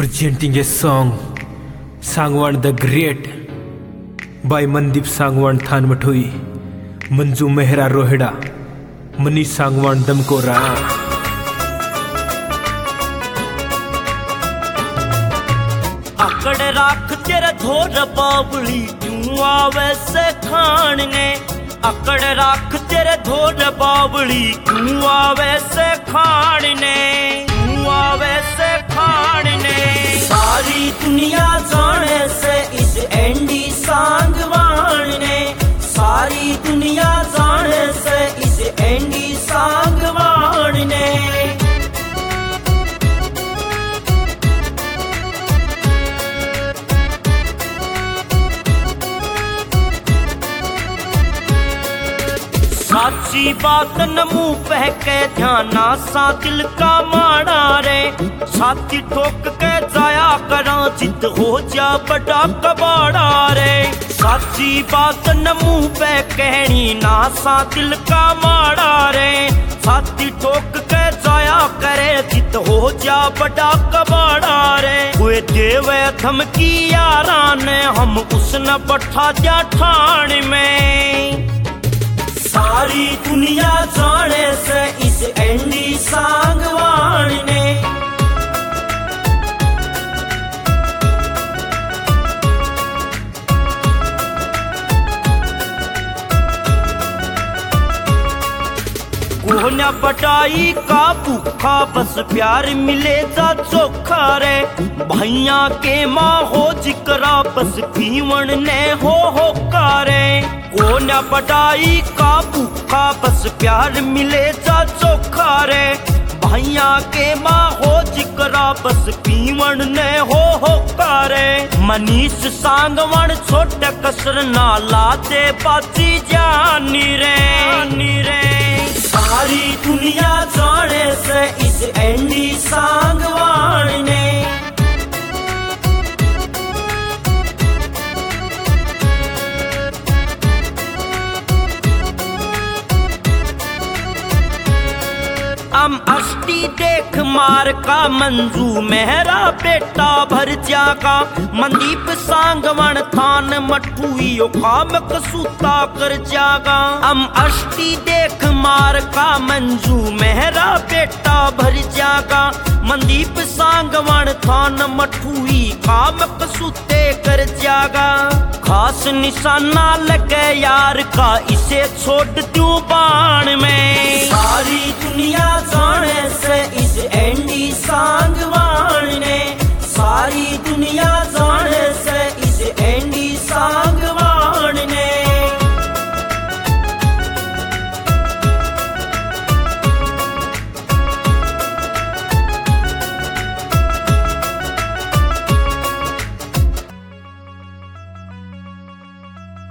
presenting a song Sangwan the Great by Mandeep Sangwan Than Mathui, Manju Mehra Roheda, Mani Sangwan Damkora. आकड़ राख तेरे धोर बावली क्यों आवे से खाने, आकड़ राख तेरे धोर बावली क्यों आवे से खाने, क्यों आवे से खाने। सारी दुनिया जाने से इस एंडी सांगवान ने, सारी दुनिया जाने से इस एंडी सांगवान ने। साची बात न मुंह पह के ध्याना सा दिल का माड़ा रे, साथी ठोक के जाया करा जिद हो जा बड़ा कबाड़ा रे। साची बात न मुंह पे कहनी ना सा दिल का माड़ा रे, साथी ठोक के जाया करे जिद हो जा बड़ा कबाड़ा रे। कोई देवे धमकी यारा ने हम उसने बैठा जा ठाण में, सारी दुनिया जाने से इस एंडी सांगवान ने। कोहना पटाई का भूखा बस प्यार मिले जा चोखा रे, भैया के माँ हो जिकरा बस पीवण ने हो कारे। कोहना पटाई का भूखा बस प्यार मिले जा चोखा रे, भैया के माँ हो जिकरा बस पीवण ने हो कारे। मनीष सांगवान छोटे कसर ना लाते बाची जानी रे, सारी दुनिया जाने से इस एंडी सांगवान ने। हम अष्टी देख मार का मंजू मेहरा बेटा भर जागा, मनदीप सांगवान थान मठुइयो काम कसूता कर जागा। हम अष्टी देख मार का मंजू मेहरा बेटा भर जागा, मनदीप सांगवान थान मठुई काम कसूते कर जागा। खास निशाना लगे यार का इसे छोड़ दूं बाण में, सारी दुनिया जाने से इस एंडी सांगवान